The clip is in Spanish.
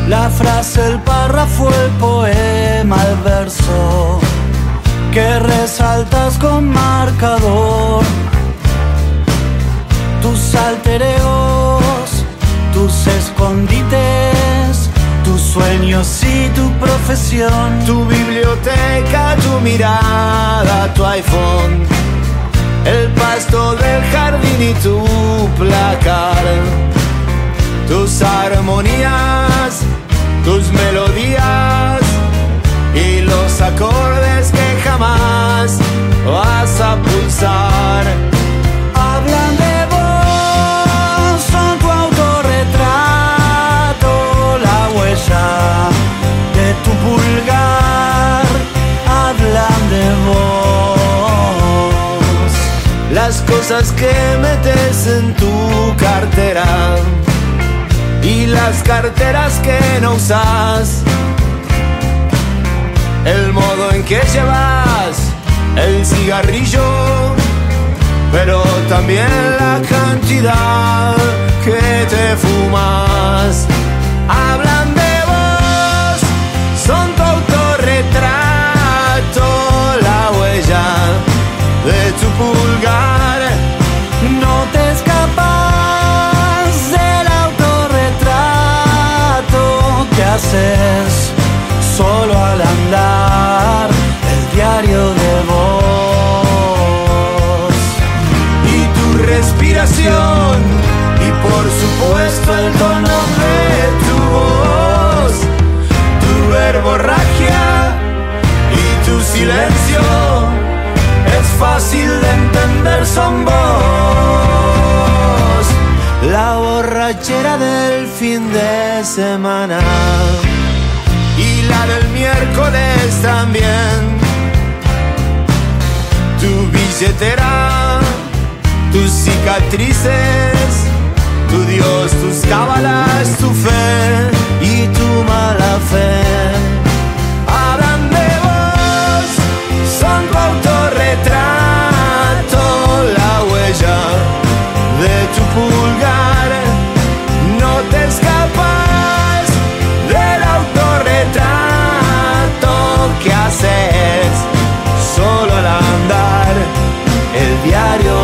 La frase, el párrafo, el poema, el verso que resaltas con marcador. Tus alter egos, tus escondites, tus sueños y tu profesión. Tu biblioteca, tu mirada, tu iPhone, el pasto del jardín y tu placar. Tus armonías, tus melodías y los acordes que jamás vas a pulsar. Hablan de vos, son tu autorretrato, la huella de tu pulgar. Hablan de vos, las cosas que metes en tu cartera y las carteras que no usas, el modo en que llevas el cigarrillo, pero también la cantidad que te fumas. Hablan de vos, son tu autorretrato, la huella de tu pulgar. no te escapas del autorretrato que haces solo al andar, el diario de vos. Y tu respiración, y por supuesto el tono de tu voz, tu verborragia y tu silencio, es fácil de entender, son vos. La borrachera del fin de semana y la del miércoles también. Tu billetera, tus cicatrices, tu Dios, tus cábalas, tu fe y tu mala fe. Hablan de vos, son tu autorretrato, la huella de tu pulgar. No te escapas del autorretrato que haces solo al andar, el diario